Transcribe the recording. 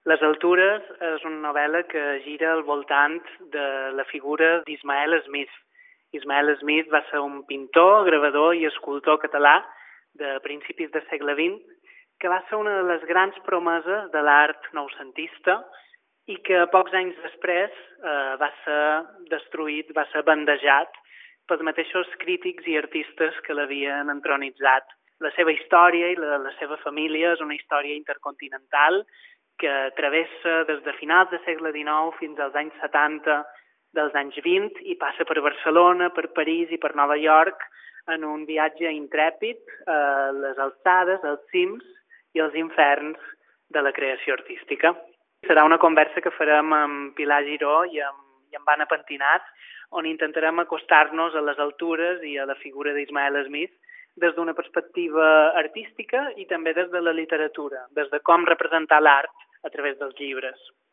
Les altures és una novel·la que gira al voltant de la figura d'Ismael Smith. Ismael Smith va ser un pintor, gravador i escultor català de principis del segle XX, que va ser una de les grans promeses de l'art noucentista i que pocs anys després va ser destruït, va ser bandejat pels mateixos crítics i artistes que l'havien entronitzat. La seva història i la seva família és una història intercontinental que travessa des de finals del segle XIX fins als anys 70 dels anys 20 i passa per Barcelona, per París i per Nova York en un viatge intrèpid a les alçades, als cims i als inferns de la creació artística. Serà una conversa que farem amb Pilar Giró i amb Anna Pentinat, on intentarem acostar-nos a les altures i a la figura d'Ismael Smith des d'una perspectiva artística i també des de la literatura, des de com representar l'art a través dels llibres.